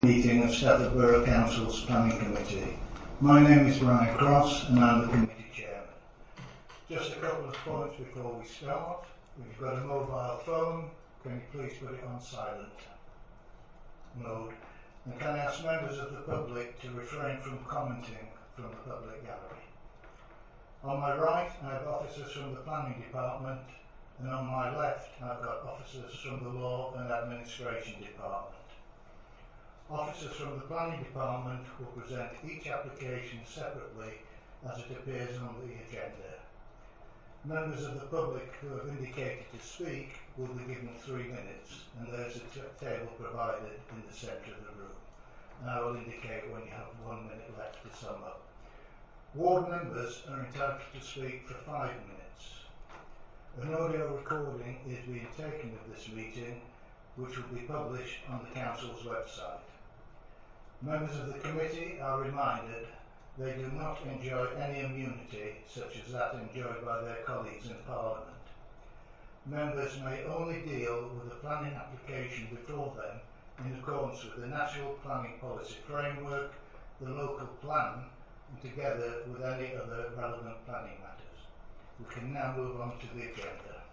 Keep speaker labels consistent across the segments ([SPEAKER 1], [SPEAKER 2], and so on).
[SPEAKER 1] Meeting of Stafford Borough Council's Planning Committee. My name is Brian Cross and I'm the committee chairman. Just a couple of points before we start. If you've got a mobile phone, can you please put it on silent mode? And can I ask members of the public to refrain from commenting from the public gallery? On my right I have officers from the Planning Department, and on my left I've got officers from the Law and Administration Department. Officers from the Planning Department will present each application separately as it appears on the agenda. Members of the public who have indicated to speak will be given 3 minutes, and there is a table provided in the centre of the room. And I will indicate when you have 1 minute left to sum up. Ward members are entitled to speak for 5 minutes. An audio recording is being taken of this meeting, which will be published on the Council's website. Members of the committee are reminded they do not enjoy any immunity such as that enjoyed by their colleagues in Parliament. Members may only deal with the planning application before them in accordance with the National Planning Policy Framework, the local plan, and together with any other relevant planning matters. We can now move on to the agenda.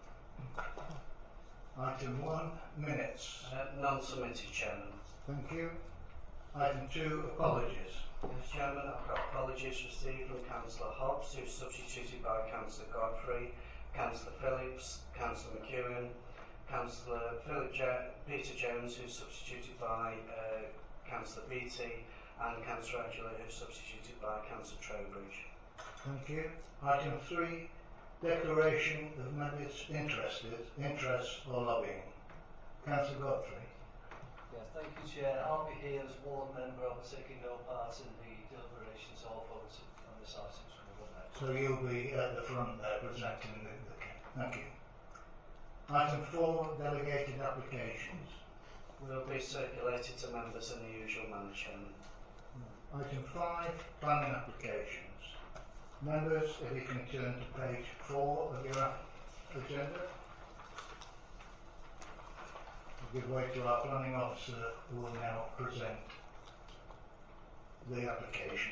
[SPEAKER 1] Item 1, minutes.
[SPEAKER 2] Non-submitted, Chairman.
[SPEAKER 1] Thank you. Item 2, apologies.
[SPEAKER 2] Yes, Chairman, I've got apologies received from Councillor Hobbs, who's substituted by Councillor Godfrey, Councillor Phillips, Councillor McEwen, Councillor Peter Jones, who's substituted by Councillor Beattie, and Councillor Angela, who's substituted by Councillor Trowbridge.
[SPEAKER 1] Thank you. Item 3, declaration of members' interest or lobbying. Councillor Godfrey.
[SPEAKER 3] Yes, thank you, Chair. I'll be here as ward member. I'll be taking no part in the deliberations or votes on this item.
[SPEAKER 1] So you'll be at the front there presenting the thank you. Item 4, delegated applications.
[SPEAKER 2] Will be circulated to members in the usual manner, Chairman.
[SPEAKER 1] Item 5, planning applications. Members, if you can turn to page 4 of your agenda. We'll give way to our planning officer who will now present the application.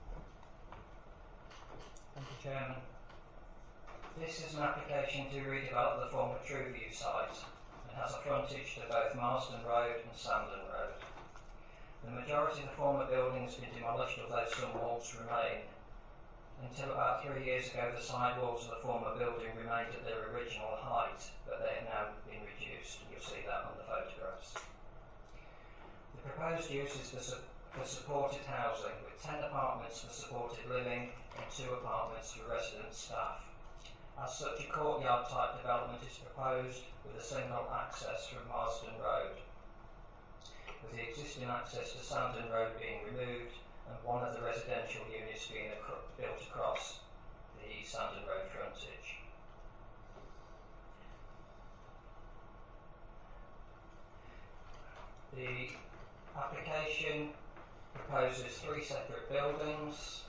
[SPEAKER 4] Thank you, Chairman. This is an application to redevelop the former Trueview site. It has a frontage to both Marsden Road and Sandon Road. The majority of the former buildings have been demolished, although some walls remain. Until about 3 years ago, the side walls of the former building remained at their original height, but they have now been reduced. You'll see that on the photographs. The proposed use is for supported housing, with 10 apartments for supported living and 2 apartments for resident staff. As such, a courtyard type development is proposed with a single access from Marsden Road, with the existing access to Sandon Road being removed and one of the residential units being built across the Sandon Road frontage. The application proposes 3 separate buildings.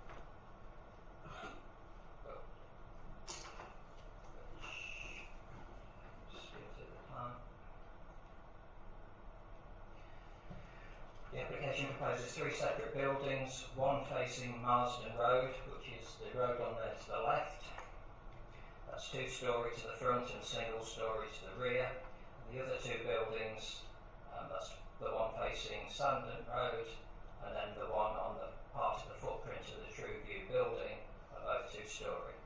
[SPEAKER 4] The application proposes 3 separate buildings, one facing Marsden Road, which is the road on there to the left. That's 2-storey to the front and single-storey to the rear. And the other 2 buildings, that's the one facing Sandon Road and then the one on the part of the footprint of the Trueview building, are both 2-storey.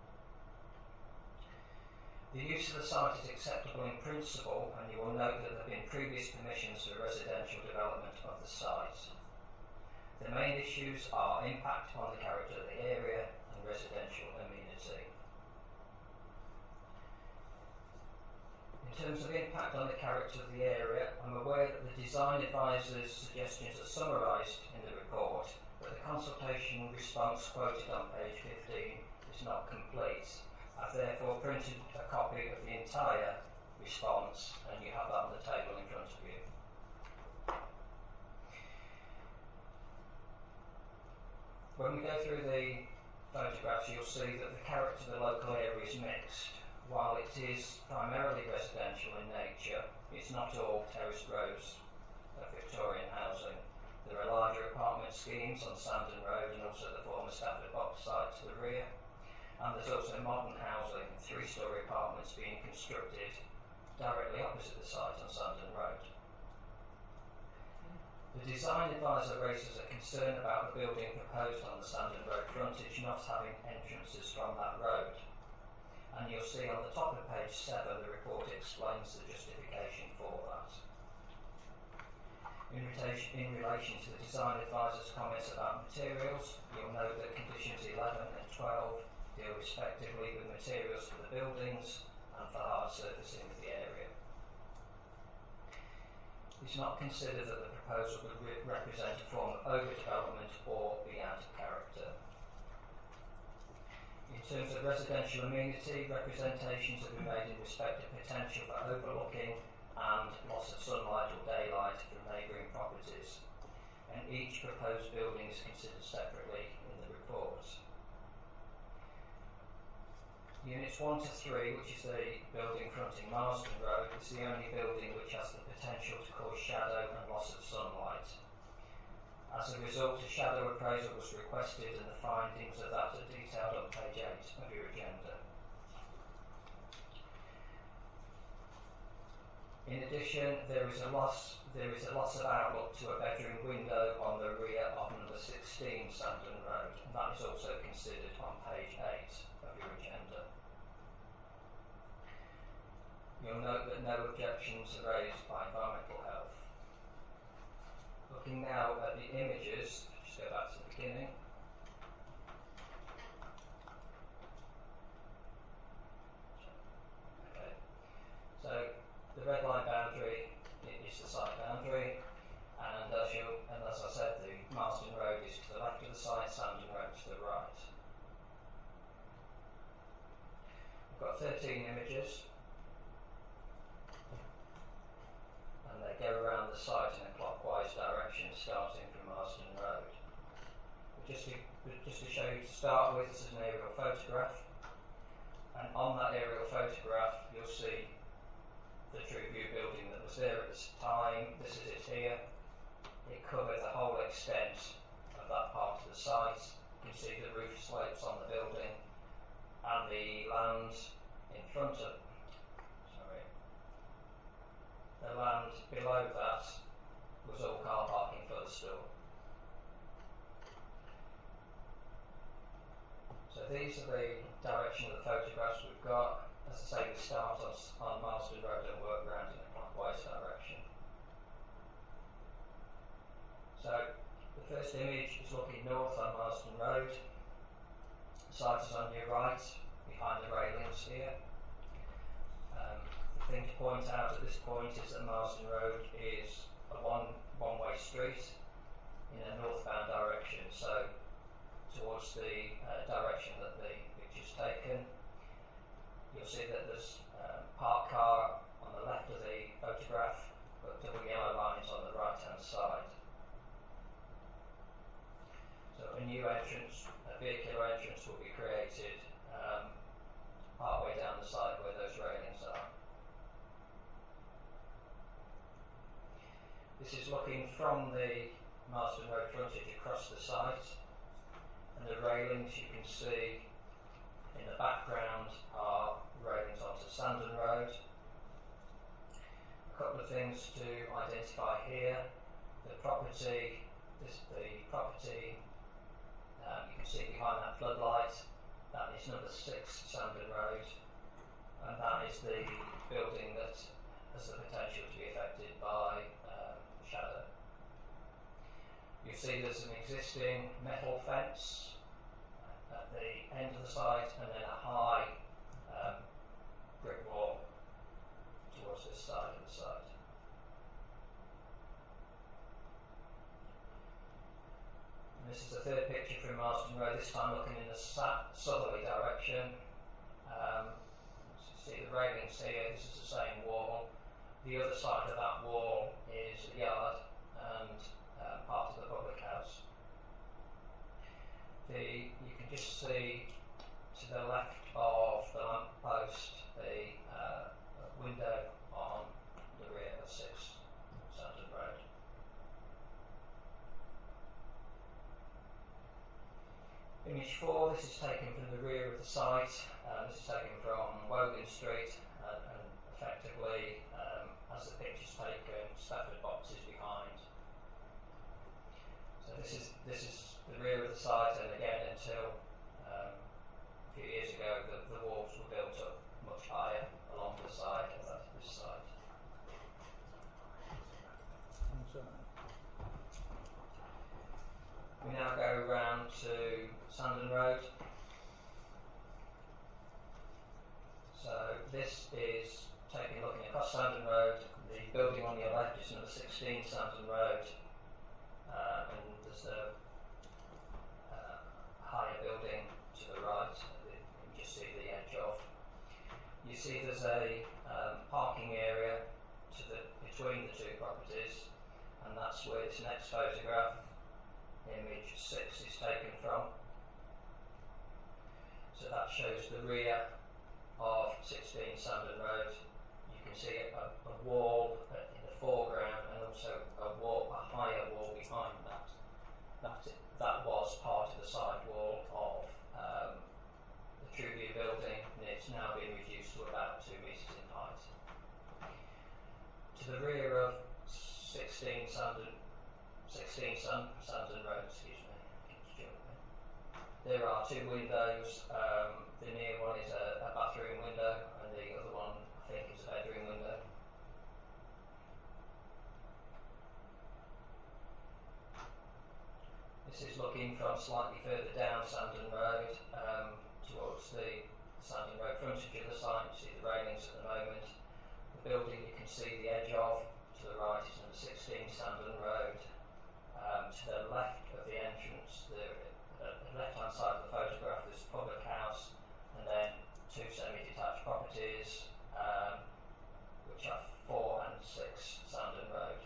[SPEAKER 4] The use of the site is acceptable in principle, and you will note that there have been previous permissions for residential development of the site. The main issues are impact on the character of the area and residential amenity. In terms of impact on the character of the area, I'm aware that the design advisor's suggestions are summarised in the report, but the consultation response quoted on page 15 is not complete. I've therefore printed a copy of the entire response, and you have that on the table in front of you. When we go through the photographs, you'll see that the character of the local area is mixed. While it is primarily residential in nature, it's not all terraced rows of Victorian housing. There are larger apartment schemes on Sandon Road and also the former Stafford Box site to the rear. And there's also modern housing, 3-storey apartments being constructed directly opposite the site on Sandon Road. The design advisor raises a concern about the building proposed on the Sandon Road frontage not having entrances from that road. And you'll see on the top of page 7 the report explains the justification for that. In relation to the design advisor's comments about materials, you'll note that conditions 11 and 12 deal respectively with materials for the buildings and for hard surfacing of the area. It's not considered that the proposal would represent a form of overdevelopment or be out of character. In terms of residential amenity, representations have been made in respect of potential for overlooking and loss of sunlight or daylight from neighbouring properties, and each proposed building is considered separately in the reports. Units 1 to 3, which is the building fronting Marsden Road, is the only building which has the potential to cause shadow and loss of sunlight. As a result, a shadow appraisal was requested and the findings of that are detailed on page 8 of your agenda. In addition, there is a loss of outlook to a bedroom window on the rear of number 16 Sandon Road, and that is also considered on page 8 of your agenda. You'll note that no objections are raised by environmental health. Looking now at the images, just go back to the beginning. Okay, so the red line boundary is the site boundary, and as I said, the Marsden Road is to the left of the site, Sandon Road to the right. We've got 13 images, and they go around the site in a clockwise direction, starting from Marsden Road. Just to show you to start with, this is an aerial photograph, and on that aerial photograph you'll see the True View building that was there at this time. This is it here. It covered the whole extent of that part of the site. You can see the roof slopes on the building, and the land in front of, the land below that was all car parking for the store. So these are the direction of the photographs we've got. As I say, we start on Marsden Road and work round in a clockwise direction. So the first image is looking north on Marsden Road. The site is on your right, behind the railings here. The thing to point out at this point is that Marsden Road is a one-way street in a northbound direction, so towards the direction that the picture's taken. You'll see that there's parked car on the left of the photograph, but double yellow lines on the right-hand side. So a new entrance, a vehicular entrance, will be created part way down the side where those railings are. This is looking from the Marsden Road frontage across the site, and the railings you can see in the background are railings onto Sandon Road. A couple of things to identify here. The property, you can see behind that floodlight, that is number 6 Sandon Road, and that is the building that has the potential to be affected by shadow. You see there's an existing metal fence at the end of the site, and then a high brick wall towards this side of the site. And this is the third picture from Marsden Road, this time looking in the southerly direction. You see the railings here, this is the same wall. The other side of that wall is a yard and part of the public house. You can just see to the left of the lamp post the window on the rear of 6 Sandon Road. Image 4, this is taken from the rear of the site. This is taken from Wogan Street, and effectively, as the picture's taken, Stafford Box is behind. So this is the rear of the site, and again, until a few years ago, the walls were built up much higher along the side of this site. We now go round to Sandon Road. So this is looking across Sandon Road. The building on your left is number 16 Sandon Road, and there's a higher building to the right that you can just see the edge of. You see there's a parking area between the two properties, and that's where this next photograph, image 6, is taken from. So that shows the rear of 16 Sandon Road. You can see a wall in the foreground, and also a higher wall behind that. That was part of the side wall of the Truview building, and it's now been reduced to about 2 metres in height. To the rear of 16 Sandon Road, there are 2 windows. The near one is a bathroom window, and the other one, I think, is a bedroom window. This is looking from slightly further down Sandon Road, towards the Sandon Road frontage of the site. You see the railings at the moment. The building you can see the edge of to the right is number 16 Sandon Road. To the left of the entrance, the left-hand side of the photograph, there's a public house, and then 2 semi-detached properties, which are 4 and 6 Sandon Road.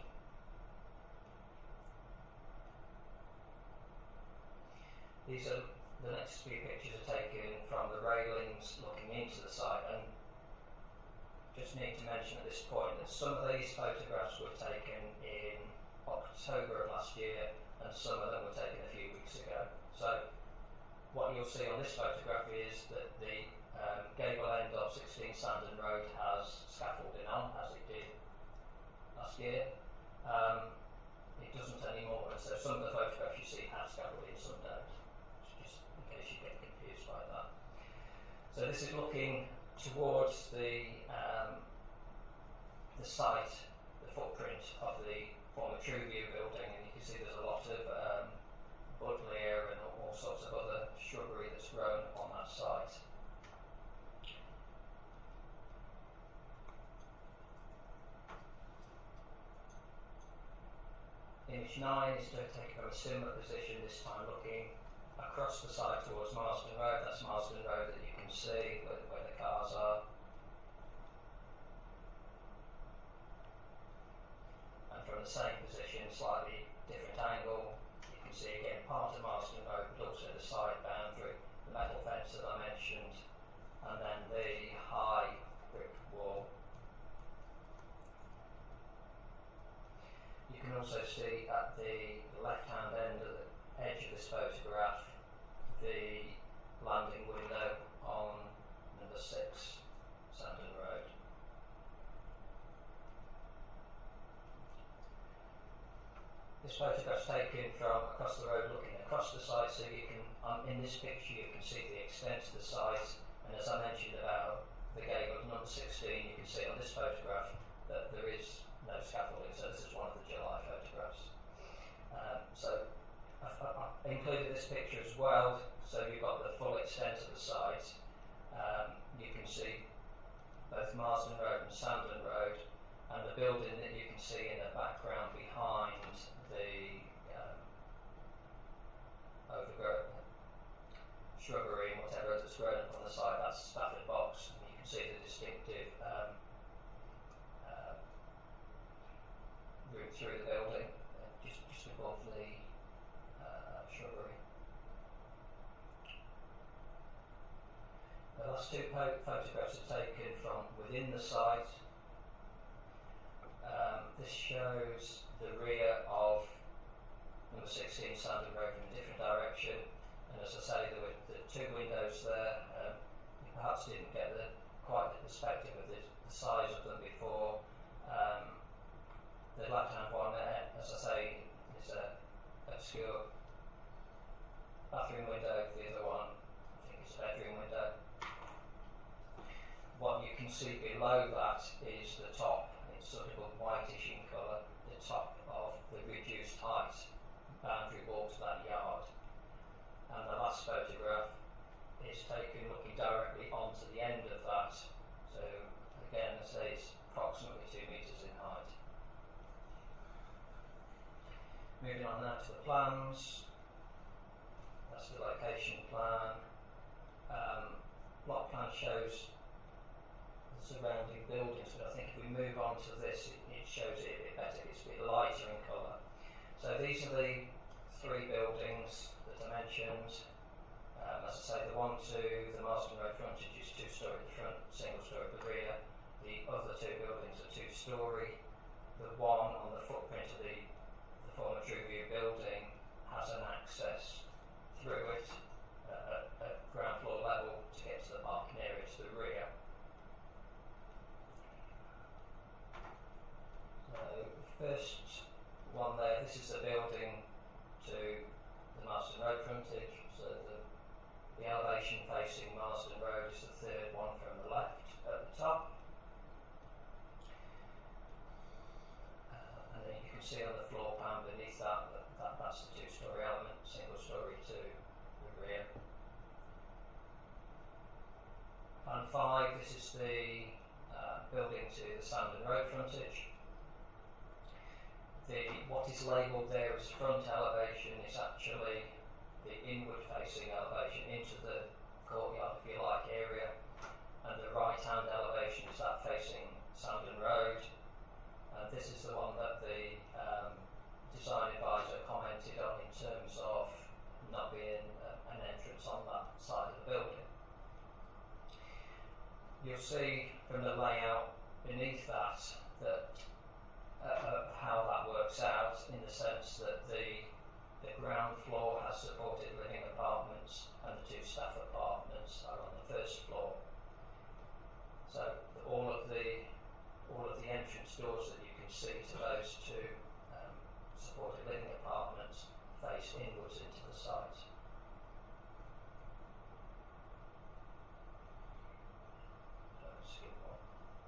[SPEAKER 4] The next few pictures are taken from the railings looking into the site, and just need to mention at this point that some of these photographs were taken in October of last year, and some of them were taken a few weeks ago. So what you'll see on this photograph is that the gable end of 16 Sandon Road has scaffolding on, as it did last year. It doesn't anymore, and so some of the photographs you see have scaffolding, some don't, just in case you get confused by that. So this is looking towards the site, the footprint of the former Truview building, and you can see there's a lot of buddleia and all sorts of other shrubbery that's grown on that site. Image 9 is taken from a similar position, this time looking across the site towards Marsden Road. That's Marsden Road that you can see where the cars are. And from the same position, slightly different angle, you can see again part of Marsden Road, but also the side boundary, the metal fence that I mentioned, and then the high brick wall. You can also see at the left-hand end of the edge of this photograph the landing window on number 6 Sandon Road. This photograph's taken from across the road looking across the site, so you can, in this picture you can see the extent of the site, and as I mentioned about the gable number 16, you can see on this photograph that there is no scaffolding, so this is one of the July photographs. So I've included this picture as well, so you've got the full extent of the site. You can see both Marsden Road and Sandon Road, and the building that you can see in the background behind the overgrown shrubbery and whatever that's grown up on the side, that's Stafford Box, and you can see the distinctive route through the building, just above the shrubbery. The last 2 photographs are taken from within the site. This shows the rear of number 16 Sandon Road from a different direction, and as I say, height boundary wall to that yard. And the last photograph is taken looking directly onto the end of that. So again, I say it's approximately 2 metres in height. Moving on now to the plans. That's the location plan. Block plan shows the surrounding buildings, but I think if we move on to this, it shows it a bit better. It's a bit lighter in colour. So these are the 3 buildings that I mentioned. As I say, the 1 to the Marston Road frontage is 2-storey at the front, single-storey at the rear. The other 2 buildings are 2-storey. The one on the footprint of the former TrueView building has an access through it at ground floor level to get to the parking area to the rear. So the first one there, this is the building to the Marston Road frontage. So the elevation facing Marston Road is the 3rd one from the left at the top. And then you can see on the floor plan beneath that's the 2-storey element, single-storey to the rear. Plan 5, this is the building to the Sandon Road frontage. What is labelled there as front elevation is actually the inward facing elevation into the courtyard, if you like, area, and the right hand elevation is that facing Sandon Road. And this is the one that the design advisor commented on in terms of not being an entrance on that side of the building. You'll see from the layout beneath that how that works out, in the sense that the ground floor has supported living apartments and the 2 staff apartments are on the 1st floor. So all of the entrance doors that you can see to those 2 supported living apartments face inwards into the site. Skip one.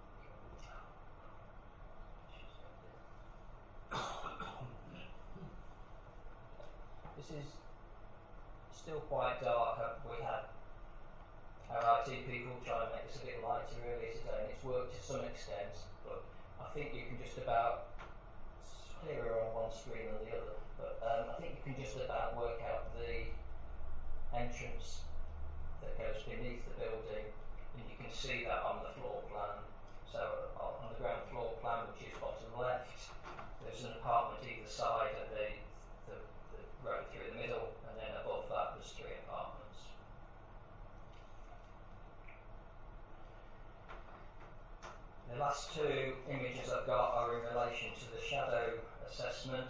[SPEAKER 4] This is still quite dark. We had our IT people try and make this a bit lighter earlier today, and it's worked to some extent, but I think you can just about, it's clearer on one screen than the other, but I think you can just about work out the entrance that goes beneath the building, and you can see that on the floor plan. So on the ground floor plan, which is bottom left, there's an apartment either side and the road through the middle, and then above that there's 3 apartments. The last 2 images I've got are in relation to the shadow assessment.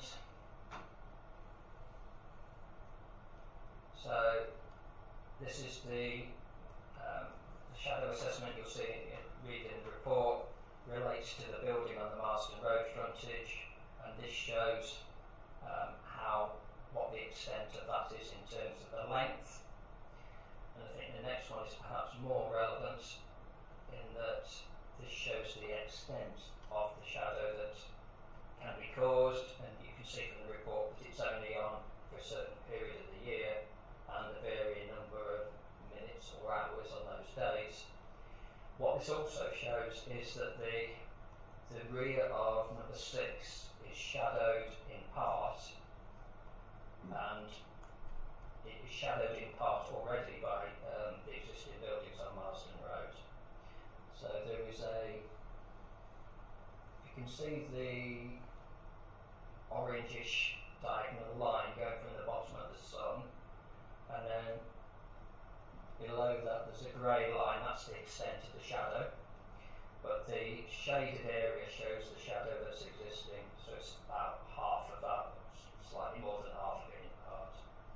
[SPEAKER 4] So this is the shadow assessment you'll see read in the report, relates to the building on the Marston Road frontage, and this shows what the extent of that is in terms of the length. And I think the next one is perhaps more relevant in that this shows the extent of the shadow that can be caused, and you can see from the report that it's only on for a certain period of the year and a varying number of minutes or hours on those days. What this also shows is that the rear of number 6 is shadowed in part, and it is shadowed in part already by the existing buildings on Marston Road. So there is you can see the orangish diagonal line going from the bottom of the sun, and then below that there's a grey line, that's the extent of the shadow, but the shaded area shows the shadow that's existing, so it's about half of that, slightly more than half of it in part.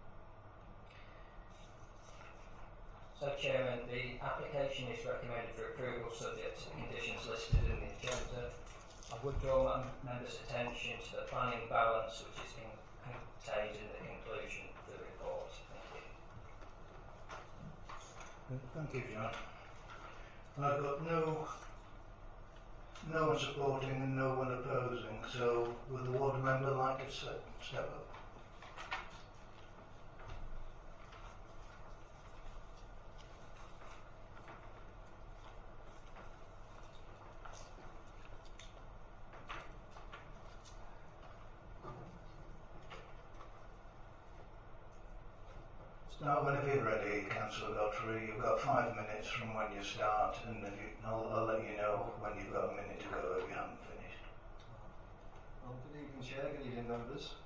[SPEAKER 4] So Chairman, the application is recommended for approval subject to the conditions listed in the agenda. I would draw members' attention to the planning balance which is contained in the conclusion of the report. Thank you.
[SPEAKER 1] Thank you, John. I've got no No one supporting and no one opposing, so would the ward member like to step up? Start whenever you're ready, Councillor Godfrey. You've got 5 minutes from when you start, and then I'll let you know when you've got a minute to go if you haven't finished.
[SPEAKER 3] Well, good evening, Chair. Good evening, members.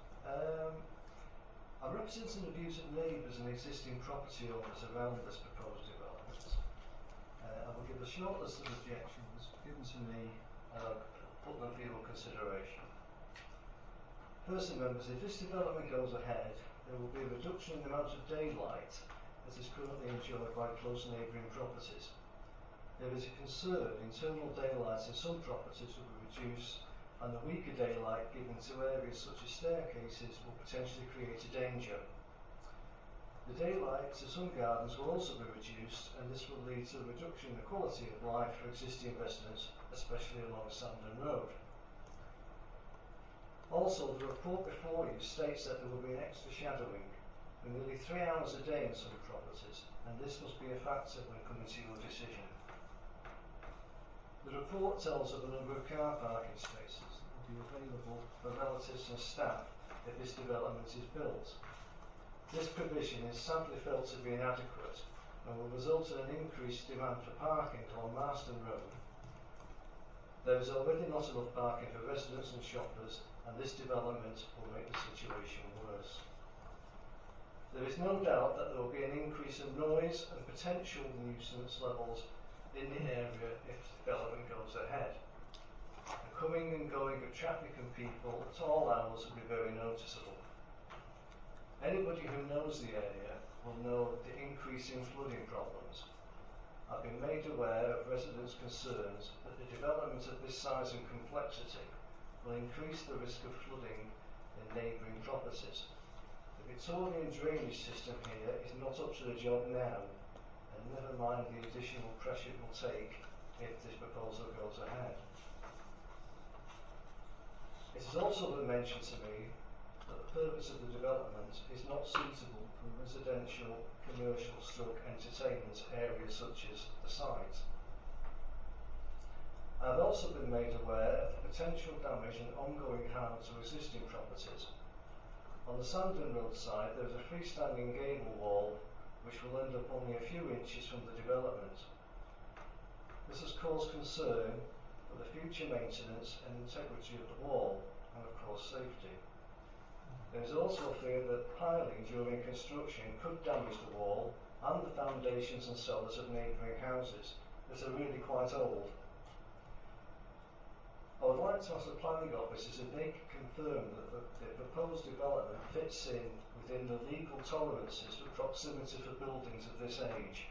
[SPEAKER 3] I represent and abuse of neighbours and existing property owners around this proposed development. I will give a short list of objections given to me and I'll put them for your consideration. Firstly, members, if this development goes ahead, there will be a reduction in the amount of daylight that is currently enjoyed by close neighbouring properties. There is a concern internal daylight in some properties will be reduced, and the weaker daylight given to areas such as staircases will potentially create a danger. The daylight to some gardens will also be reduced, and this will lead to a reduction in the quality of life for existing residents, especially along Sandon Road. Also, the report before you states that there will be an extra shadowing for nearly 3 hours a day in some properties, and this must be a factor when coming to your decision. The report tells of a number of car parking spaces that will be available for relatives and staff if this development is built. This provision is sadly felt to be inadequate and will result in an increased demand for parking along Marston Road. There is already not enough parking for residents and shoppers, and this development will make the situation worse. There is no doubt that there will be an increase in noise and potential nuisance levels in the area if the development goes ahead. The coming and going of traffic and people at all hours will be very noticeable. Anybody who knows the area will know the increasing flooding problems. I've been made aware of residents' concerns that the development of this size and complexity will increase the risk of flooding in neighbouring properties. The Victorian drainage system here is not up to the job now, and never mind the additional pressure it will take if this proposal goes ahead. It has also been mentioned to me that the purpose of the development is not suitable for residential, commercial, entertainment areas such as the site. I have also been made aware of the potential damage and ongoing harm to existing properties. On the Sandon Road side, there is a freestanding gable wall which will end up only a few inches from the development. This has caused concern for the future maintenance and integrity of the wall, and of course safety. There is also a fear that piling during construction could damage the wall and the foundations and cellars of neighbouring houses that are really quite old. I would like to ask the planning officers if they can confirm that the proposed development fits in within the legal tolerances for proximity for buildings of this age.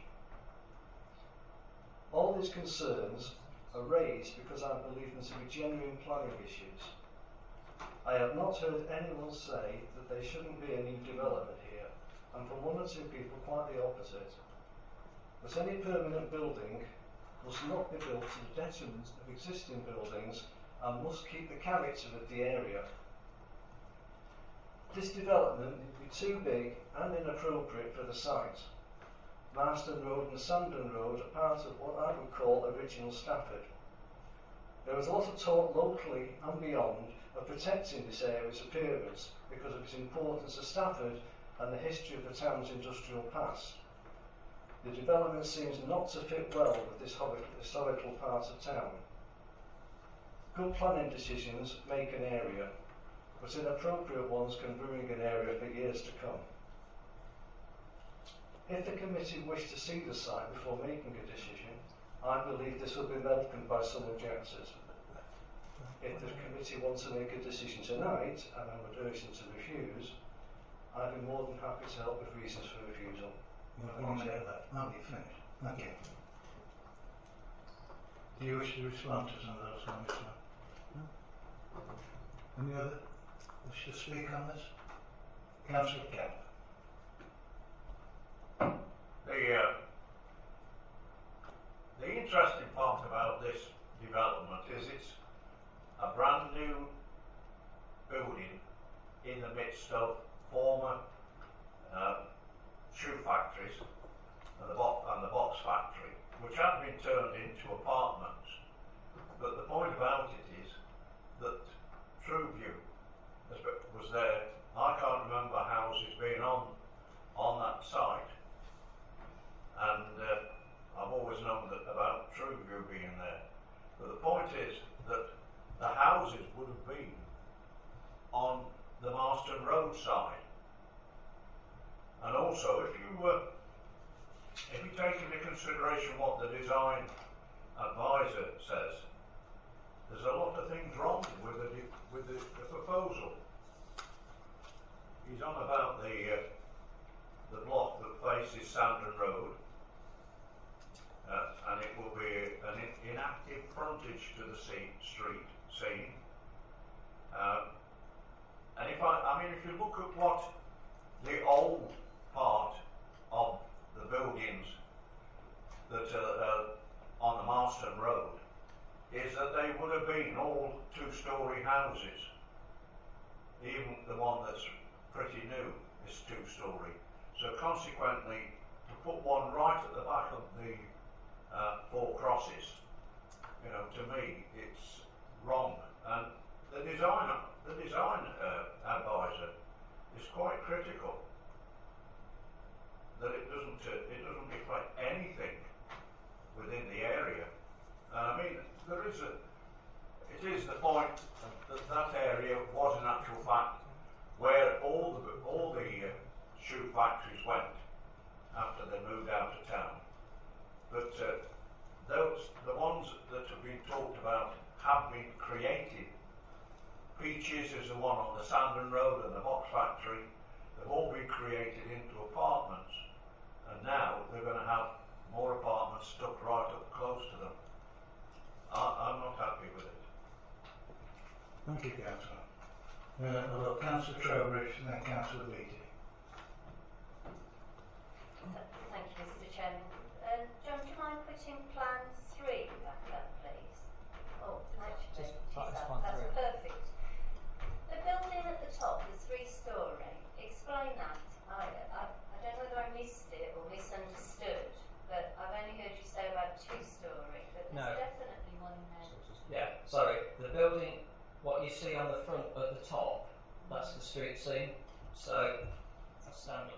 [SPEAKER 3] All these concerns are raised because I believe them to be genuine planning issues. I have not heard anyone say that there shouldn't be a new development here, and from one or two people quite the opposite. That any permanent building must not be built to the detriment of existing buildings and must keep the character of the area. This development would be too big and inappropriate for the site. Marston Road and Sandon Road are part of what I would call original Stafford. There is a lot of talk locally and beyond of protecting this area's appearance because of its importance to Stafford and the history of the town's industrial past. The development seems not to fit well with this historical part of town. Good planning decisions make an area, but inappropriate ones can ruin an area for years to come. If the committee wish to see the site before making a decision, I believe this will be welcomed by some objectors. If the committee wants to make a decision tonight, and I would urge them to refuse, I'd be more than happy to help with reasons for refusal.
[SPEAKER 1] You have 1 minute left. I'll be finished. Thank you. Do you wish to respond to some of those comments? No? Any other wish to speak on this? Councillor Kemp.
[SPEAKER 5] The interesting part about this development is it's a brand new building in the midst of former shoe factories and the box factory, which have been turned into apartments. But the point about it is that Trueview was there. I can't remember houses being on that site, and I've always known that about Trueview being there. But the point is that the houses would have been on the Marston Road side. And also, if you take into consideration what the design advisor says, there's a lot of things wrong with the proposal. He's on about the block that faces Sandon Road, and it will be an inactive frontage to the street scene. And if you look at what the old part of the buildings that are on the Marston Road, is that they would have been all two-storey houses. Even the one that's pretty new is two-storey. So consequently, to put one right at the back of the Four Crosses, to me, it's wrong. And the design advisor is quite critical that it doesn't reflect anything within the area. It is the point that area was in actual fact where all the shoe factories went after they moved out of town. But the ones that have been talked about have been created. Peaches is the one on the Sandon Road and the box factory. They've all been created into apartments, and now they're going to have more apartments stuck right up close to them. I'm not happy with it.
[SPEAKER 1] Thank you, Councillor. I've got Councillor Trowbridge and then Councillor Beattie.
[SPEAKER 6] Thank you, Mr. Chairman. John, do you mind putting plan 3 back up, please? Oh, actually, that's perfect. The building at the top, the 3-storey, explain that. I don't know whether I missed it or misunderstood, but I've only heard you say about 2-storey, but there's definitely one in there.
[SPEAKER 4] Yeah, sorry. The building, what you see on the front at the top, that's the street scene. So that's standard.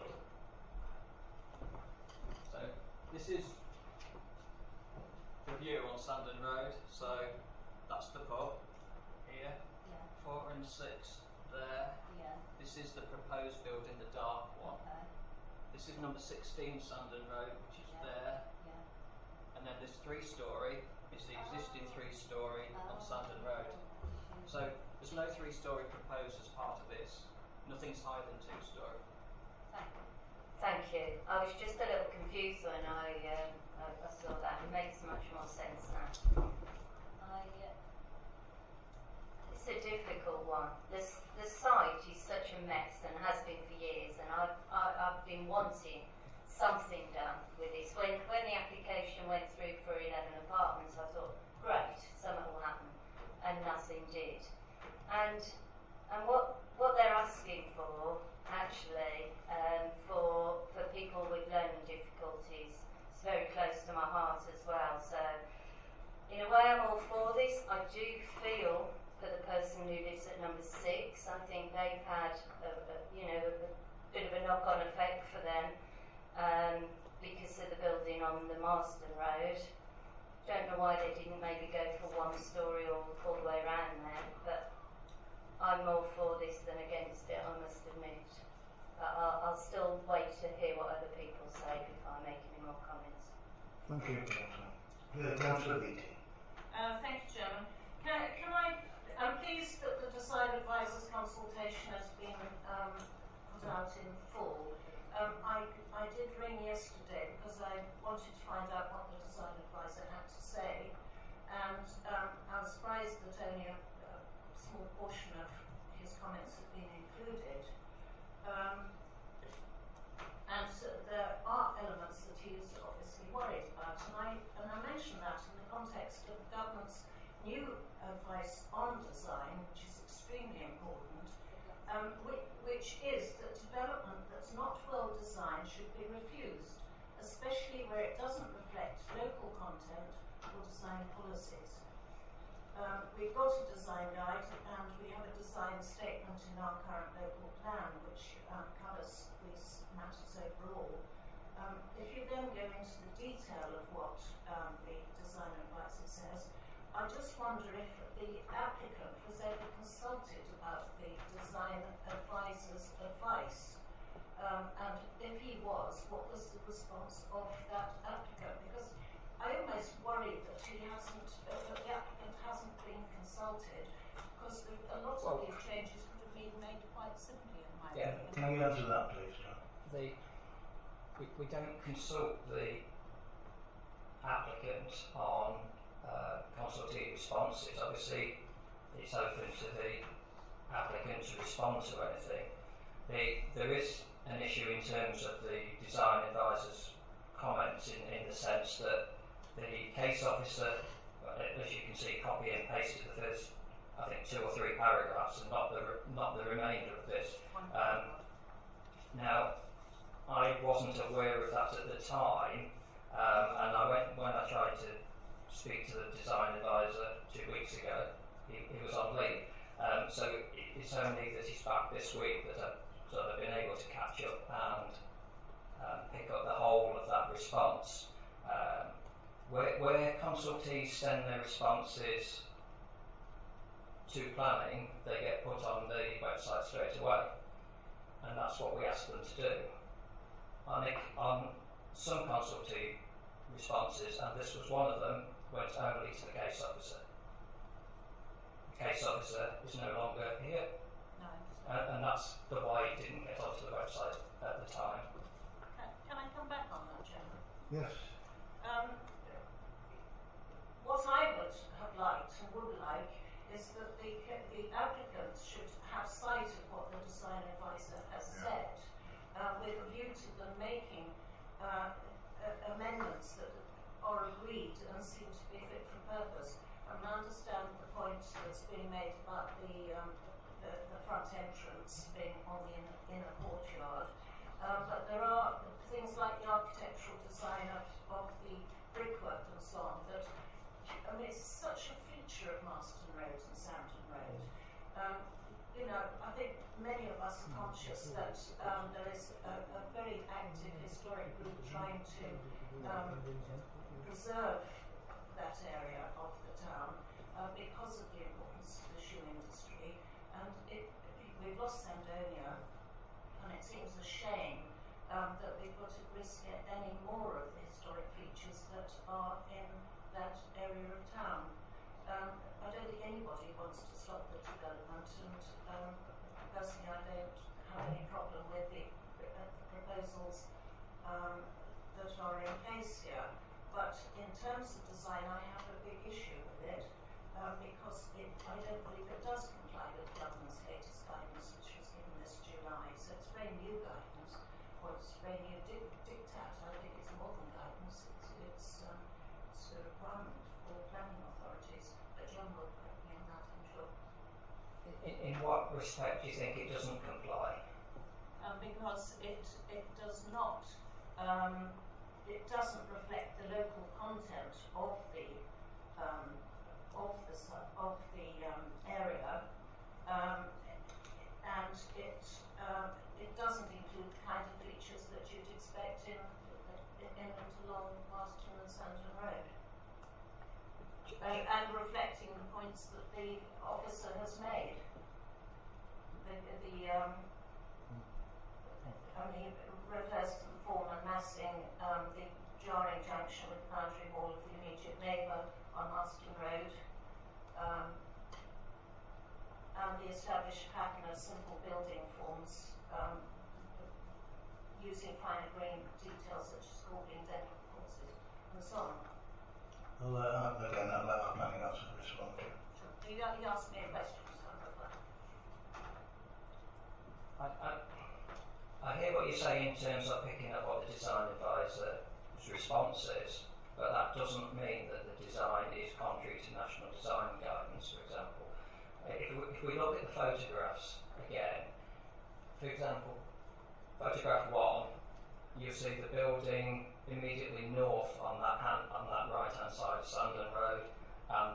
[SPEAKER 7] So this is the view on Sandon Road. So that's the pub here.
[SPEAKER 6] Yeah.
[SPEAKER 7] 4 and 6 there.
[SPEAKER 6] Yeah.
[SPEAKER 7] This is the proposed building, the dark one.
[SPEAKER 6] Okay.
[SPEAKER 7] This is number 16 Sandon Road, which is there.
[SPEAKER 6] Yeah.
[SPEAKER 7] And then this 3-storey is the existing 3-storey on Sandon Road. So there's no 3-storey proposed as part of this. Nothing's higher than 2-storey.
[SPEAKER 6] Thank you. I was just a little confused when I saw that. It makes much more sense now. It's a difficult one. The site is such a mess and has been for years, and I've been wanting something done with this. When the application went through for 11 apartments, I thought, great, something will happen, and nothing did. And what they're asking for, actually, for people with learning difficulties, is very close to my heart as well. So, in a way, I'm all for this. I do feel for the person who lives at number 6. I think they've had a bit of a knock-on effect for them because of the building on the Marston Road. Don't know why they didn't maybe go for 1-storey all the way around there, but I'm more for this than against it, I must admit. But I'll still wait to hear what other people say before I make any more comments.
[SPEAKER 1] Thank you, Councillor. Councillor Beattie.
[SPEAKER 8] Thank you, Chairman. I'm pleased that the Design Advisors consultation has been put out in full. I did ring yesterday because I wanted to find out what the Design Advisor had to say, and I was surprised that only a small portion of his comments have been included. And so there are elements that he is obviously worried about, and I mention that in the context of the government's is that development that's not well designed should be refused, especially where it doesn't reflect local content or design policies. We've got a design guide and we have a design statement in our current local plan which covers these matters overall. If you then go into the detail of what the design advisor says, I just wonder if the applicant was ever consulted about the design advisor's advice, and if he was, what was the response of that applicant? Because I almost worry that he hasn't, that the applicant hasn't been consulted, because a lot of these changes could have been made quite simply, in my opinion.
[SPEAKER 1] Can you answer that, please, John?
[SPEAKER 4] We don't consult the applicant on consultee responses. Obviously, it's open to the applicant to respond to anything. There is an issue in terms of the design advisor's comments in the sense that the case officer, as you can see, copy and pasted the first, I think, 2 or 3 paragraphs and not the remainder of this. Now, I wasn't aware of that at the time, and when I tried to speak to the design advisor 2 weeks ago, he was on leave. So it's only that he's back this week that I've been able to catch up and pick up the whole of that response. Where consultees send their responses to planning, they get put on the website straight away, and that's what we ask them to do. On some consultee responses, and this was one of them, went only to the case officer. The case officer is no longer here, and that's why it didn't get onto the website at the time.
[SPEAKER 8] Can I come back on that, Chairman?
[SPEAKER 1] Yes.
[SPEAKER 8] What I would have liked and would like is that the applicant should have sight of what the design advisor has said, with a view to them making amendments that are agreed and seem to be fit for purpose. I understand the point that's being made about the front entrance being on the inner courtyard, but there are things like the architectural design of the brickwork and so on that, I mean, it's such a feature of Marston Road and Sandon Road. You know, I think many of us are conscious that there is a very active historic group trying to preserve that area of the town because of the importance of the shoe industry. And we've lost Sandonia, and it seems a shame that we put at risk any more of the historic features that are in that area of town. I don't think anybody wants to stop the development, and personally I don't have any problem with the proposals that are in place here. But in terms of design, I have a big issue with it because I don't believe it does comply with the government's latest guidance, which was given this July. So it's very new guidance, or it's very new diktat. I think it's more than guidance. It's a requirement for planning authorities. But John will correct me on that, I'm sure.
[SPEAKER 4] In what respect do you think it doesn't comply?
[SPEAKER 8] Because it does not. It doesn't reflect the local content of the area, and it doesn't include the kind of features that you'd expect in and along Marston and Sandon Road, and reflecting the points that the officer has made. He refers to the form and massing, the jarring junction with the boundary wall of the immediate neighbour on Marston Road, and the established pattern of simple building forms using finer grained details such as scoring, dental courses, and so on.
[SPEAKER 1] Well, again, I'll let our planning officer respond to.
[SPEAKER 8] He asked me a question, so I'm
[SPEAKER 4] I hear what you're saying in terms of picking up what the design advisor's response is, but that doesn't mean that the design is contrary to national design guidance, for example. If we look at the photographs again, for example, photograph 1, you'll see the building immediately north on that right hand side of Sandon Road, and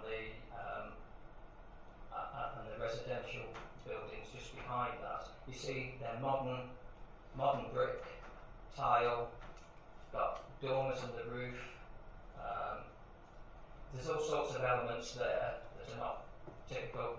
[SPEAKER 4] the residential buildings just behind that. You see they're modern brick, tile, got dormers on the roof. There's all sorts of elements there that are not typical.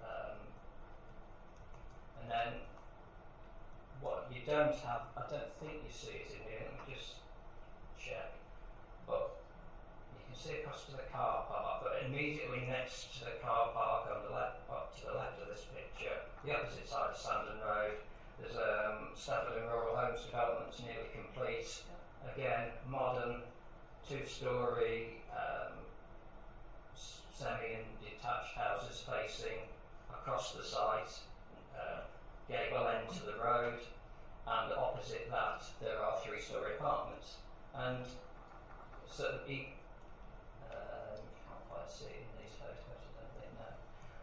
[SPEAKER 4] And then what you don't have, I don't think you see it in here, let me just check, but you can see across to the car park, but immediately next to the car park on the left, up to the left of this picture, the opposite side of Sandon Road, there's Stafford and Rural Homes development's nearly complete. Again, modern, 2-storey, semi and detached houses facing across the site, gable end to the road, and opposite that there are 3-storey apartments. And so you can't quite see it in these photos, I don't think, no.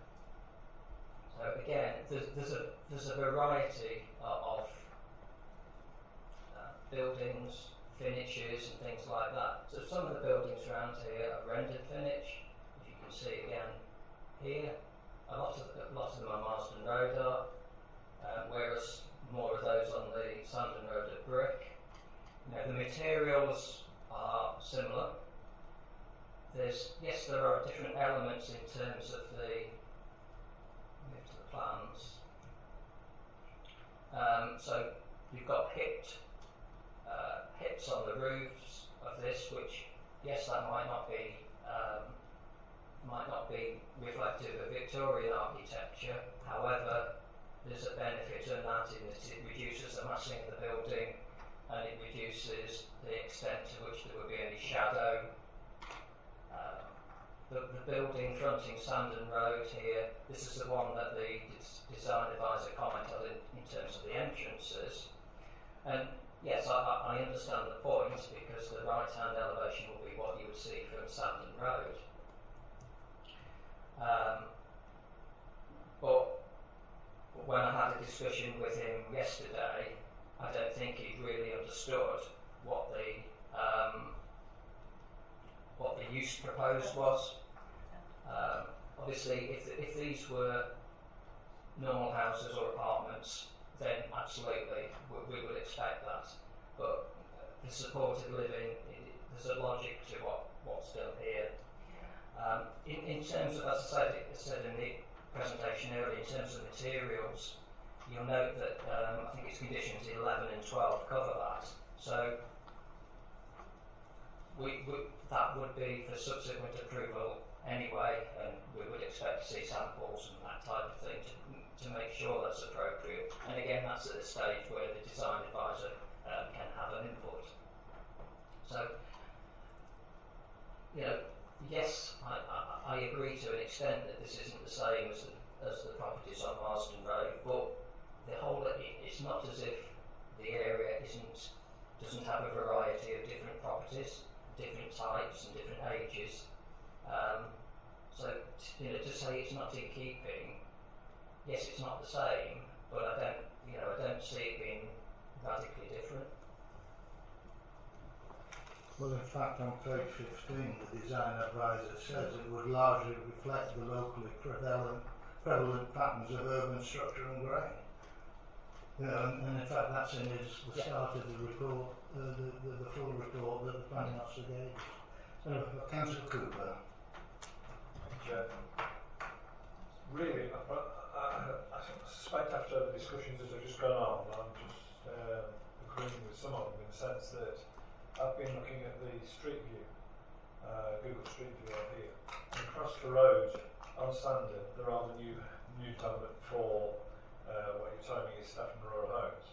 [SPEAKER 4] So again, there's a variety of buildings, finishes and things like that. So some of the buildings around here are rendered finish, if you can see again here. A lot of them on Marsden Road are, whereas more of those on the Sandon Road are brick. The materials are similar. There are different elements in terms of move to the plans. So you've got hips on the roofs of this, which, yes, that might not be reflective of Victorian architecture. However, there's a benefit in that it reduces the massing of the building, and it reduces the extent to which there would be any shadow. The building fronting Sandon Road here, this is the one that the design advisor commented in terms of the entrances. And yes, I understand the point, because the right-hand elevation will be what you would see from Sandon Road. But when I had a discussion with him yesterday, I don't think he really understood what the use proposed was. Obviously, if these were normal houses or apartments, then absolutely we would expect that. But for supported living, there's a logic to what's done here. In terms of, as I said in the presentation earlier, in terms of materials, you'll note that I think it's conditions 11 and 12 cover that. So that would be for subsequent approval anyway, and we would expect to see samples and that type of thing to make sure that's appropriate. And again, that's at the stage where the design advisor can have an input. So, yes, I agree to an extent that this isn't the same as the properties on Marsden Road, but it's not as if the area doesn't have a variety of different properties, different types and different ages. So to say it's not in keeping, yes, it's not the same, but I don't see it being radically different.
[SPEAKER 1] Well, in fact, on page 15, the design advisor says it would largely reflect the locally prevalent patterns of urban structure and grain. And in fact, that's in the start of the report, the full report that the planning officer gave. So, Councillor Cooper.
[SPEAKER 3] Really, I suspect after the discussions that have just gone on, I'm just agreeing with some of them in the sense that I've been looking at the street view, Google Street View out here, and across the road on Sandon there are the new development for what you're telling me is Stafford and Rural Homes.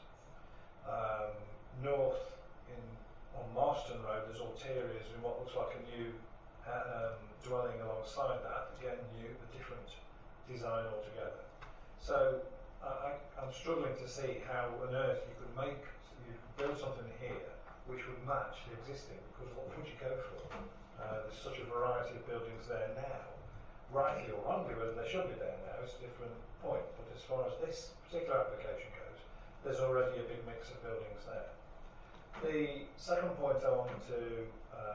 [SPEAKER 3] North on Marston Road there's Alteria's in what looks like a new dwelling alongside that, again new, a different design altogether. So I'm struggling to see how on earth you could build something here which would match the existing, because what would you go for? There's such a variety of buildings there now, rightly or wrongly, whether they should be there now is a different point, but as far as this particular application goes, there's already a big mix of buildings there. The second point I wanted to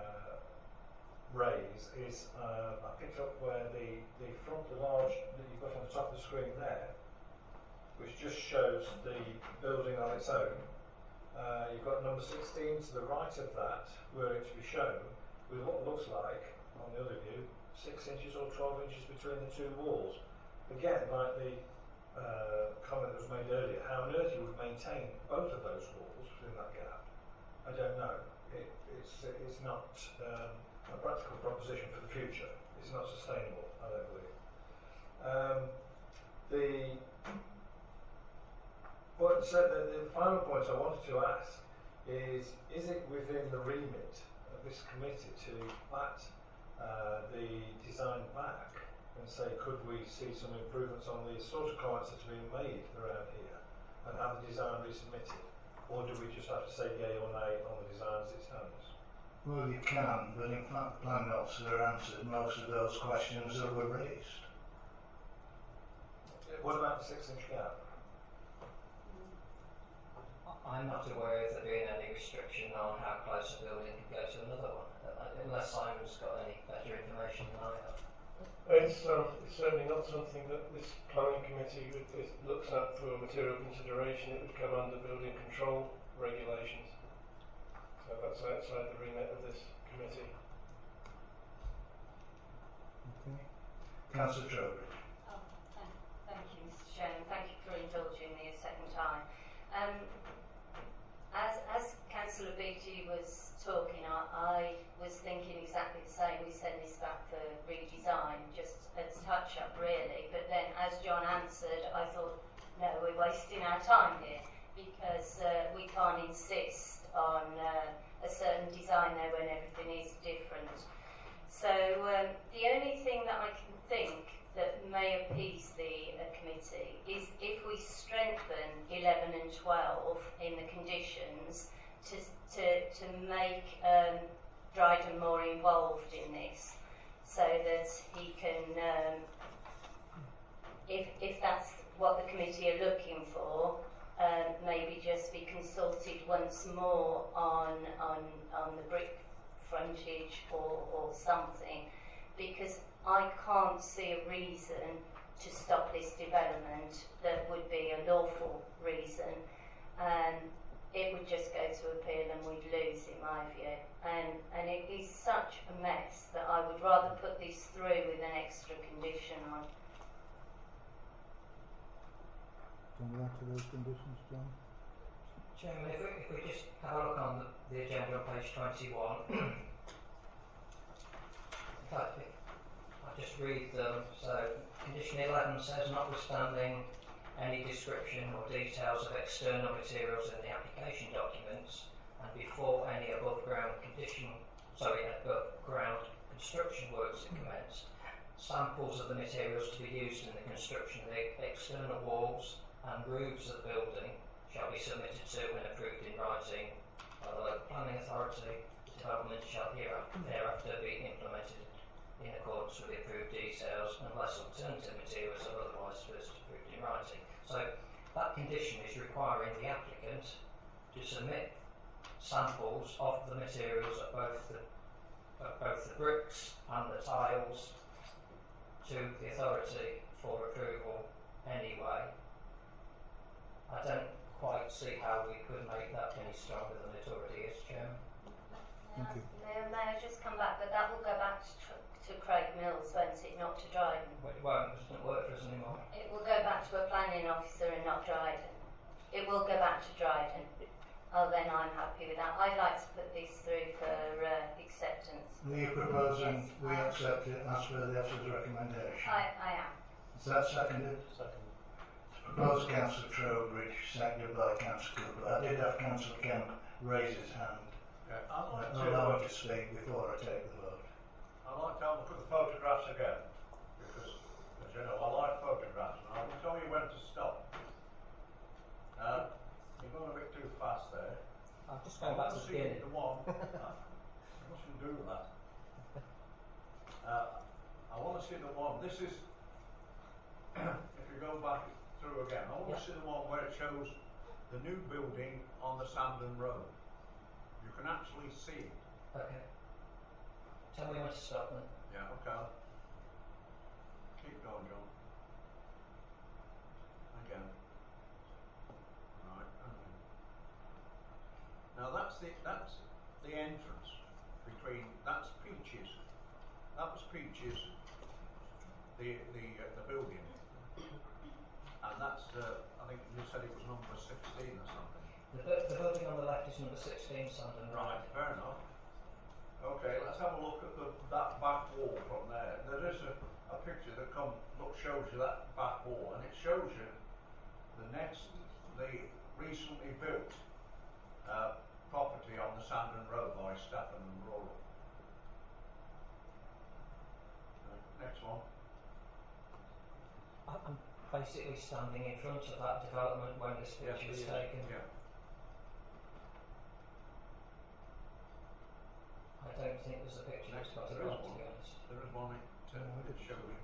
[SPEAKER 3] raise is I picked up where the front, the large that you've got on the top of the screen there, which just shows the building on its own. You've got number 16 to the right of that, were it to be shown, with what looks like, on the other view, 6 inches or 12 inches between the two walls. Again, like the comment that was made earlier, how on earth you would maintain both of those walls within that gap, I don't know. It's not a practical proposition for the future. It's not sustainable, I don't believe. The final point I wanted to ask is it within the remit of this committee to bat the design back and say, could we see some improvements on the sort of comments that are being made around here and have the design resubmitted? Or do we just have to say yay or nay on the design as it stands?
[SPEAKER 1] Well, you can, but in fact, the planning officer answered most of those questions that were raised.
[SPEAKER 3] What about the 6-inch gap?
[SPEAKER 4] I'm not aware of there being any restriction on how close a building can go to another one, unless Simon's got any better information than I have.
[SPEAKER 9] It's certainly not something that this planning committee looks at for material consideration. It would come under building control regulations. So that's outside the remit of this committee.
[SPEAKER 1] Okay. Councillor Trowbridge.
[SPEAKER 6] Oh, thank you, Mr. Chairman. Thank you for indulging me a second time. As Councillor Beattie was talking, I was thinking exactly the same. We send this back for redesign, just a touch-up really. But then as John answered, I thought, no, we're wasting our time here because we can't insist on a certain design there when everything is different. So the only thing that I can think that may appease the committee is if we strengthen 11 and 12 in the conditions to make Dryden more involved in this, so that he can, if that's what the committee are looking for, maybe just be consulted once more on the brick frontage or something, because I can't see a reason to stop this development that would be a lawful reason. It would just go to appeal and we'd lose, in my view. And it is such a mess that I would rather put this through with an extra condition on.
[SPEAKER 1] Can we add to those conditions, John?
[SPEAKER 4] Chairman, if we just have a look on the agenda on page 21. In fact, I'll just read them. So, condition 11 says, notwithstanding any description or details of external materials in the application documents, and before any above ground construction works are commenced, samples of the materials to be used in the construction of the external walls and roofs of the building shall be submitted to and approved in writing by the local planning authority. The development shall thereafter be implemented in accordance with the approved details unless alternative materials are otherwise first approved in writing. So that condition is requiring the applicant to submit samples of the materials of both the bricks and the tiles to the authority for approval anyway. I don't quite see how we could make that any stronger than it already is, Chairman.
[SPEAKER 1] Thank you.
[SPEAKER 6] May I just come back? But that will go back to Craig Mills, won't it? Not to Dryden.
[SPEAKER 4] Well, it won't, it doesn't work for us anymore.
[SPEAKER 6] It will go back to a planning officer and not Dryden. It will go back to Dryden. Oh, then I'm happy with that. I'd like to put this through for acceptance.
[SPEAKER 1] Are you proposing
[SPEAKER 6] Yes,
[SPEAKER 1] we accept it as per the officer's recommendation?
[SPEAKER 6] I am.
[SPEAKER 1] Is that seconded?
[SPEAKER 3] Second.
[SPEAKER 1] Proposed Councillor Trowbridge, seconded by Councillor Cooper. I did have Councillor Kemp raise his hand.
[SPEAKER 5] Yeah, I'd like
[SPEAKER 1] I'll allow him to speak before I take the vote.
[SPEAKER 5] I'd like to have a look at the photographs again, because, as you know, I like photographs, and I will tell you when to stop. You're going a bit too fast there.
[SPEAKER 4] I'm just going back to the beginning.
[SPEAKER 5] The one, you mustn't do that. I want to see the one, this is, if you go back through again, I want to see the one where it shows the new building on the Sandon Road. You can actually see it.
[SPEAKER 4] Okay. Tell me when to stop then.
[SPEAKER 5] Yeah, okay. Keep going, John. Again. Right, okay. Now that's the entrance between, that's Peaches. That was Peaches, the building. And that's, I think you said it was number 16 or something.
[SPEAKER 4] The building on the left is number 16, Sandon Road.
[SPEAKER 5] Right, fair enough. Okay, let's have a look at that back wall from there. There is a picture that shows you that back wall, and it shows you the recently built property on the Sandon Road by Stephen and Rory. Next one.
[SPEAKER 4] I'm basically standing in front of that development when this picture was taken.
[SPEAKER 5] Yeah.
[SPEAKER 4] I don't think there's a picture that's got it
[SPEAKER 5] There is
[SPEAKER 4] on, to
[SPEAKER 5] one.
[SPEAKER 4] be honest.
[SPEAKER 5] There is one to show you.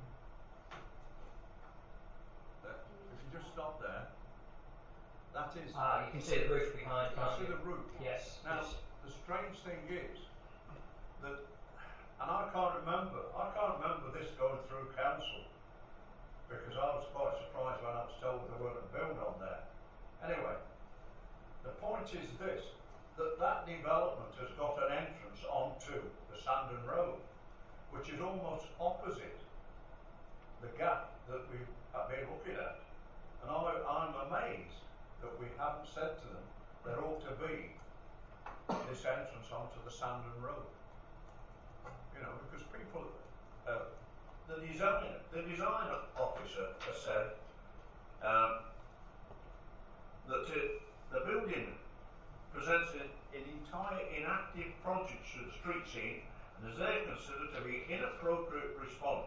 [SPEAKER 5] If you just stop there, that is.
[SPEAKER 4] You can see the roof behind,
[SPEAKER 5] You
[SPEAKER 4] can't
[SPEAKER 5] see
[SPEAKER 4] you?
[SPEAKER 5] the roof.
[SPEAKER 4] Yes.
[SPEAKER 5] Now,
[SPEAKER 4] yes.
[SPEAKER 5] the strange thing is that, and I can't remember this going through council, because I was quite surprised when I was told there weren't a build on there. Anyway, the point is this, that development has got an entrance onto the Sandon Road, which is almost opposite the gap that we have been looking at. And I'm amazed that we haven't said to them there ought to be this entrance onto the Sandon Road. You know, because people, the design officer has said that the building presents an entire inactive project to the street scene, and is they considered to be inappropriate response.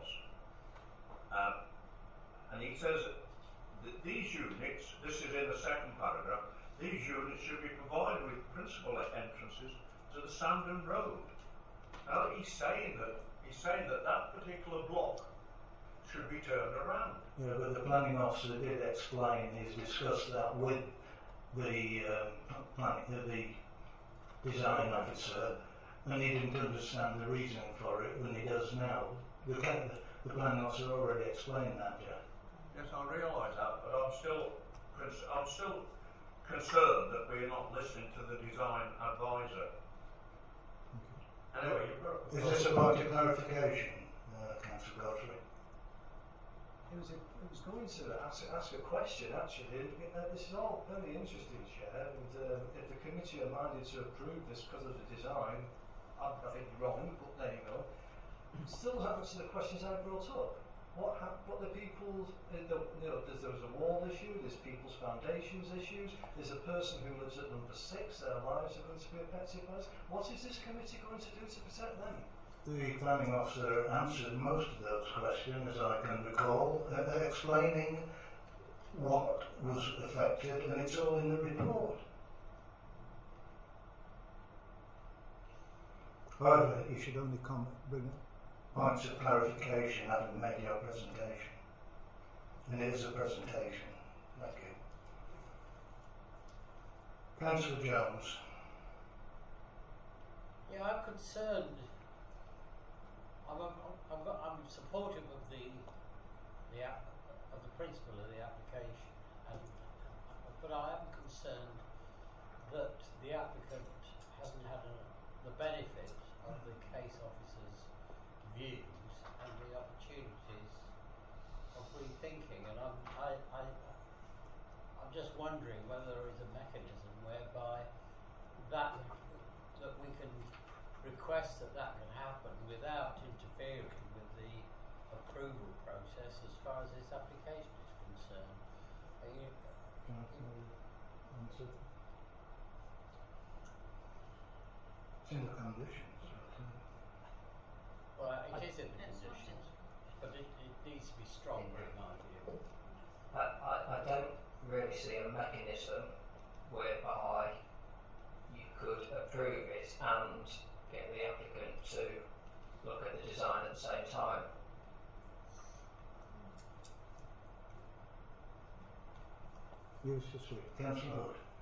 [SPEAKER 5] And he says that these units, this is in the second paragraph, these units should be provided with principal entrances to the Sandon Road. Now he's saying that particular block should be turned around.
[SPEAKER 1] Yeah, but the planning officer did explain, he's discussed that with the design officer, and he didn't understand the reasoning for it when he does now. The planning officer already explained that, Jack.
[SPEAKER 5] Yes, I realise that, but I'm still concerned that we're not listening to the design advisor. Anyway, you've got
[SPEAKER 1] Is this a point of clarification, Councillor Godfrey?
[SPEAKER 3] It was going to ask a question, actually. This is all very interesting, Chair, and if the committee are minded to approve this because of the design, I think you're wrong, but there you go. Still doesn't answer the questions I brought up. What the people, there was a wall issue, there's people's foundations issues, there's a person who lives at number 6, their lives are going to be affected by this. What is this committee going to do to protect them?
[SPEAKER 1] The planning officer answered most of those questions, as I can recall, explaining what was affected, and it's all in the report. However, you should only bring points of clarification having made your presentation. And it is a presentation. Thank you. Councillor Jones.
[SPEAKER 10] Yeah, I'm concerned. I'm supportive of the principle of the application, but I am concerned that the applicant hasn't had the benefit of the case officer's views and the opportunities of rethinking. And I'm just wondering whether there is a mechanism whereby that we can request that can happen without interfering with the approval process as far as this application is concerned.
[SPEAKER 1] It's in the conditions.
[SPEAKER 10] Well, it is in the conditions, but it needs to be stronger in my view.
[SPEAKER 4] I don't really see a mechanism whereby you could approve it and get the applicant to look at the design at the same time.
[SPEAKER 1] Yes, that's right. Councillor Hood.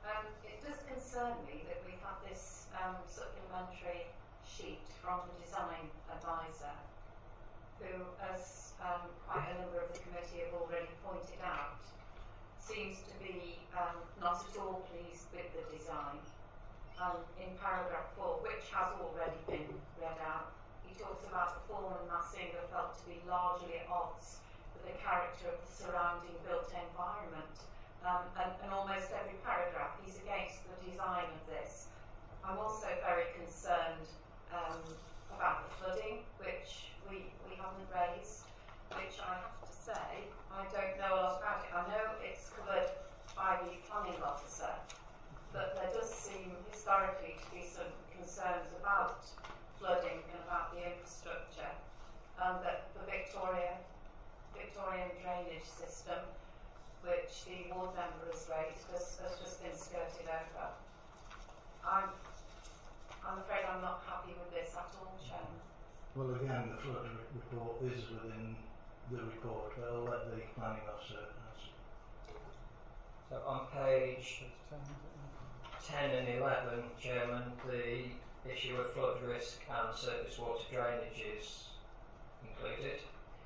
[SPEAKER 11] It does concern me that we've had this supplementary sheet from the design advisor, who, as quite a number of the committee have already pointed out, seems to be not at all pleased with the design. In paragraph 4, which has already been read out, he talks about the form and massing are felt to be largely at odds with the character of the surrounding built environment. And almost every paragraph he's against the design of this. I'm also very concerned about the flooding, which we haven't raised, which I have to say I don't know a lot about it. I know it's covered by the planning officer, but there does seem historically to be some concerns about flooding and about the infrastructure, and that the Victorian drainage system, which the ward member has raised, has just been skirted over. I'm afraid I'm not happy with this at all, Chairman.
[SPEAKER 1] Well, again, the flood report is within the report, but I'll let the planning officer answer.
[SPEAKER 4] So on page 10 and 11, Chairman, the issue of flood risk and surface water drainage is included.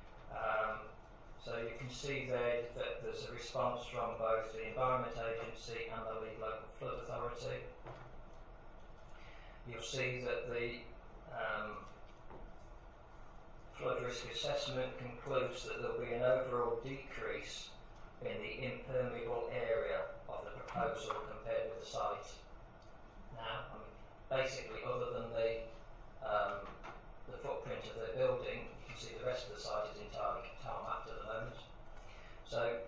[SPEAKER 4] So you can see there that there's a response from both the Environment Agency and the Leeds Local Flood Authority. You'll see that the flood risk assessment concludes that there will be an overall decrease in the impermeable area of the proposal compared with the site. Now, basically, other than the footprint of the building, you can see the rest of the site is entirely tarmacked at the moment. So,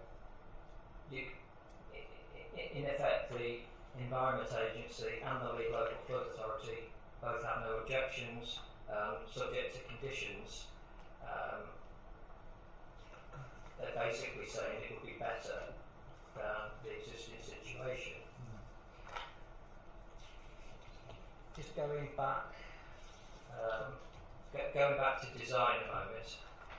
[SPEAKER 4] in effect, the Environment Agency and the Leeds Local Flood Authority both have no objections, subject to conditions. They're basically saying it would be better than the existing situation. Just going back to design a moment.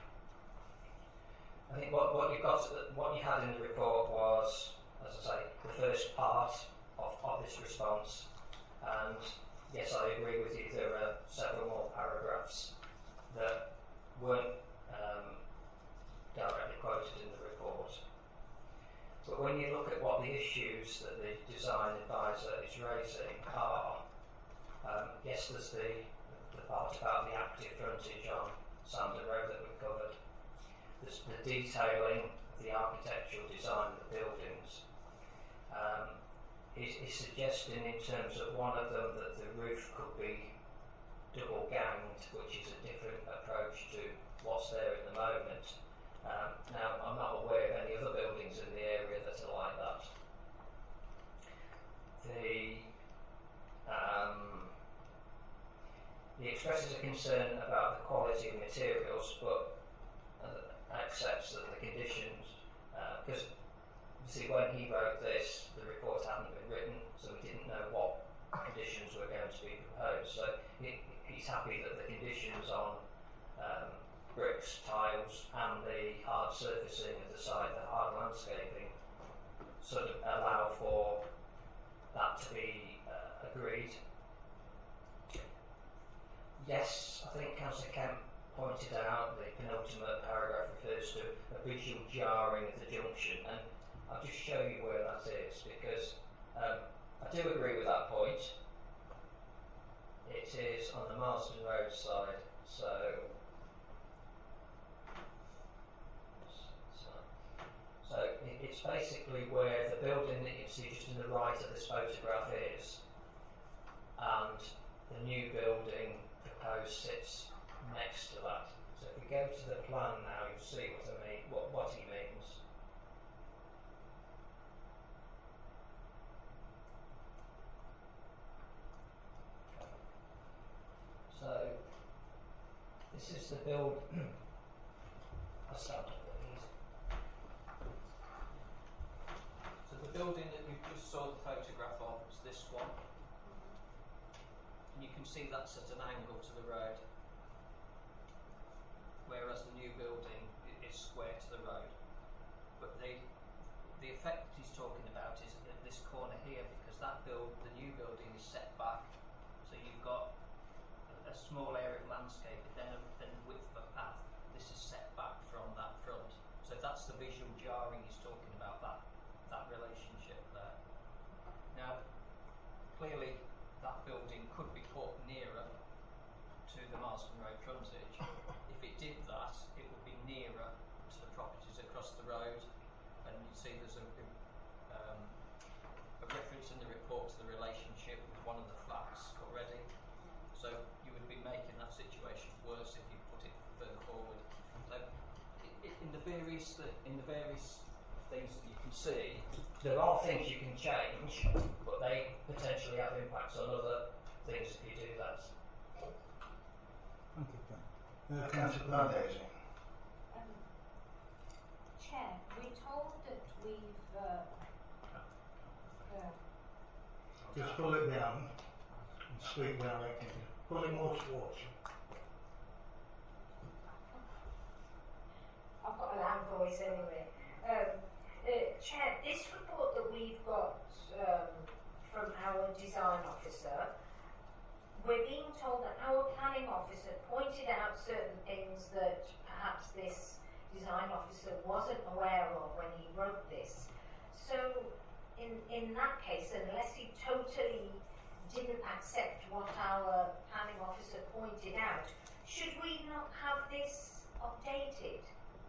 [SPEAKER 4] I think what you had in the report was, as I say, the first part of this response, and yes, I agree with you. There are several more paragraphs that weren't directly quoted in the report. But when you look at what the issues that the design advisor is raising are, yes, there's the part about the active frontage on Sandon Road that we've covered. There's the detailing of the architectural design of the buildings. He's suggesting in terms of one of them that the roof could be double ganged, which is a different approach to what's there at the moment. Now, I'm not aware of any other buildings in the area that are like that. He expresses a concern about the quality of materials, but accepts that the conditions, because you see, when he wrote this, the report hadn't been written, so we didn't know what conditions were going to be proposed. So he's happy that the conditions on bricks, tiles, and the hard surfacing of the site, the hard landscaping, sort of allow for that to be agreed. Yes, I think Councillor Kemp pointed out the penultimate paragraph refers to a visual jarring of the junction, and I'll just show you where that is, because I do agree with that point. It is on the Marsden Road side, so it's basically where the building that you see just to the right of this photograph is, and the new building proposed sits next to that. So if we go to the plan now, you'll see what he means. So this is the build. I'll start with these.
[SPEAKER 7] So the building that you just saw the photograph of is this one, and you can see that's at an angle to the road, whereas the new building is square to the road. But the effect he's talking about is at this corner here, building is set back. So you've got a small area of landscape, then the width of a path. This is set back from that front. So that's the visual jarring he's talking about, that relationship there. Now, clearly that building could be put nearer to the Marston Road frontage. If it did that, it would be nearer to the properties across the road, and you see there's a reference in the report to the relationship with one of the flats already. So you would be making that situation worse if you put it further forward. So in the various things that you can see,
[SPEAKER 4] There are things you can change, but they potentially have impacts on other things if you do that.
[SPEAKER 1] Thank you, Ken. Councillor Bardazy.
[SPEAKER 8] Chair, we're told that we've
[SPEAKER 1] Just pull it down and speak directly. Pull it more towards you.
[SPEAKER 8] I've got a loud voice anyway. Chair, this report that we've got from our design officer, we're being told that our planning officer pointed out certain things that perhaps this design officer wasn't aware of when he wrote this. So in that case, unless he totally didn't accept what our planning officer pointed out, should we not have this updated?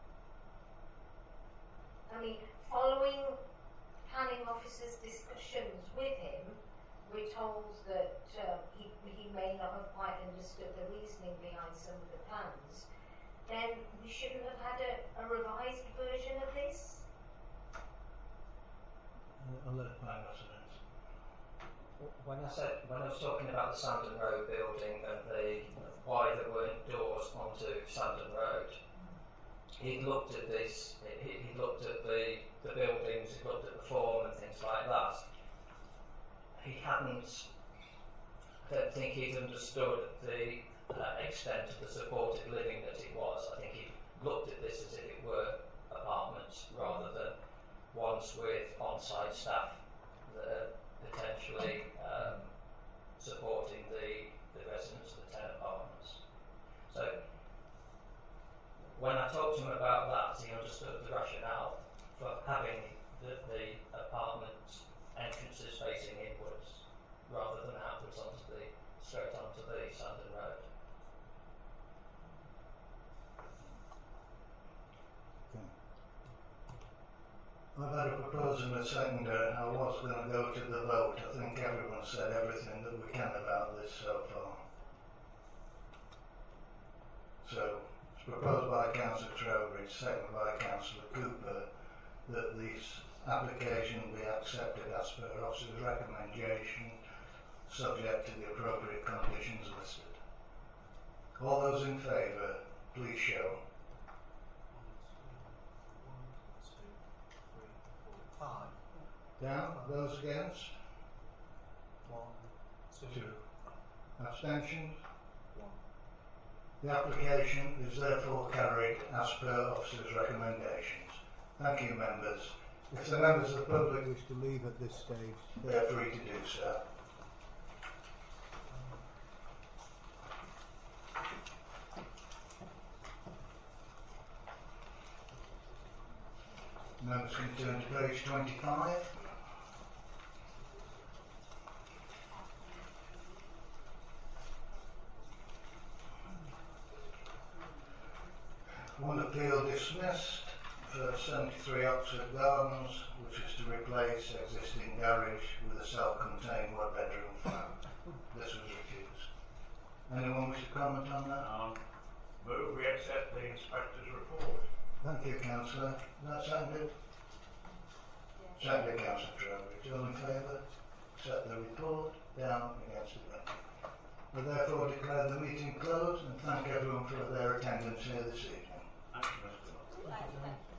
[SPEAKER 8] I mean, following planning officer's discussions with him, we're told that he may not have quite understood the reasoning behind some of the plans. Then we shouldn't have had a revised version of this?
[SPEAKER 1] I'll let planning officer answer.
[SPEAKER 4] When I was talking about the Sandon Road building and why there weren't doors onto Sandon Road, he looked at this. He looked at the buildings. He looked at the form and things like that. He hadn't. I don't think he'd understood the extent of the supported living that it was. I think he looked at this as if it were apartments rather than ones with on-site staff that are potentially supporting the residents of the 10 apartments. So when I talked to him about that, he understood the rationale for having the apartment entrances facing inwards rather than outwards straight onto the Sandon Road.
[SPEAKER 1] Okay. I've had a proposal and a seconder. I was going to go to the vote. I think everyone said everything that we can about this so far. So, it's proposed by Councillor Trowbridge, seconded by Councillor Cooper, that this application be accepted as per officer's recommendation, subject to the appropriate conditions listed. All those in favour, please show.
[SPEAKER 3] 5.
[SPEAKER 1] Down. Those against?
[SPEAKER 3] 1,
[SPEAKER 1] 2. Abstentions? 1. The application is therefore carried as per officer's recommendations. Thank you, members. If the members of the public wish to leave at this stage, they are free to do so. Members can turn to page 25. One appeal dismissed for 73 Oxford Gardens, which is to replace existing garage with a self-contained one-bedroom flat. This was refused. Anyone wish to comment on that?
[SPEAKER 5] Move we accept the inspector's report.
[SPEAKER 1] Thank you, Councillor. That sounded? Seconded, Councillor Trowbridge. All in favour? Accept the report. Down. Against it. I therefore declare the meeting closed and thank everyone for their attendance here this evening.
[SPEAKER 5] Thank you, Mr. Locke.